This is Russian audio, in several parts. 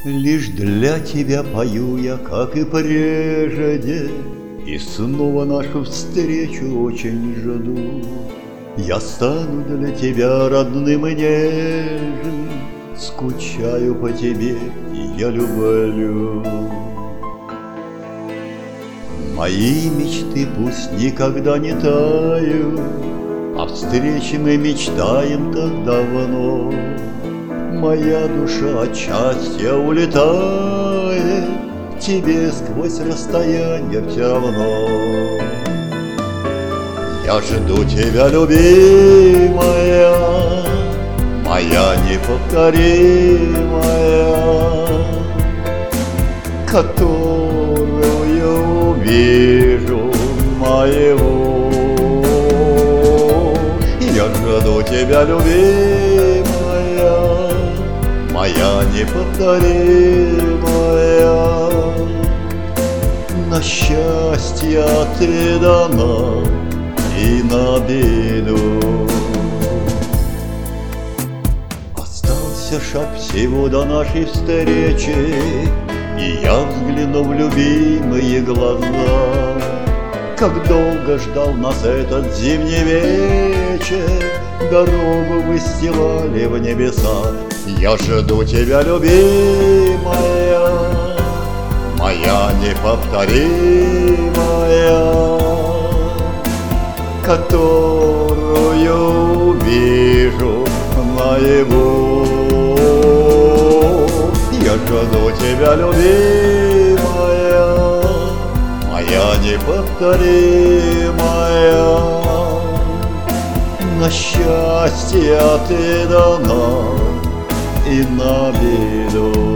Лишь для тебя пою я, как и прежде, И снова нашу встречу очень жду. Я стану для тебя родным и нежным, Скучаю по тебе, и я люблю. Мои мечты пусть никогда не тают, О встрече мы мечтаем так давно. Моя душа от счастья улетает, Тебе сквозь расстояние все равно. Я жду тебя, любимая, Моя неповторимая, Которую увижу моего. Я жду тебя, любимая, Моя неповторимая. На счастье ты дана и на беду. Остался шаг всего до нашей встречи, И я взгляну в любимые глаза. Как долго ждал нас этот зимний вечер, Дорогу выстилали в небеса. Я жду тебя, любимая, Моя неповторимая, Которую увижу наяву. Я жду тебя, любимая, Моя неповторимая. На счастье ты дана и на беду.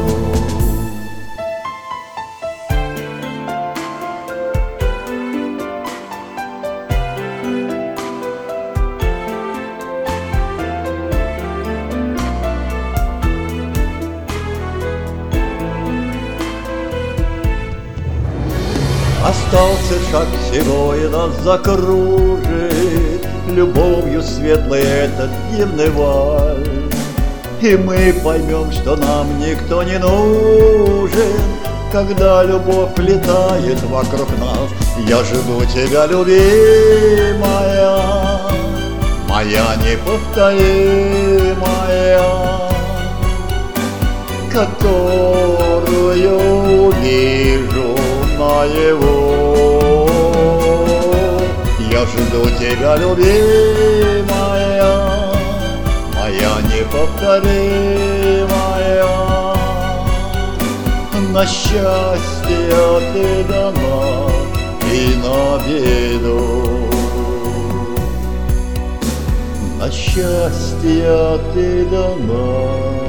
Остался шаг всего, и нас закружит Любовью светлой этот дивный вальс. И мы поймем, что нам никто не нужен, Когда любовь летает вокруг нас. Я жду тебя, любимая, Моя неповторимая, Которую увижу наяву. Я жду тебя, любимая, Моя неповторимая. На счастье ты дана и на беду. На счастье ты дана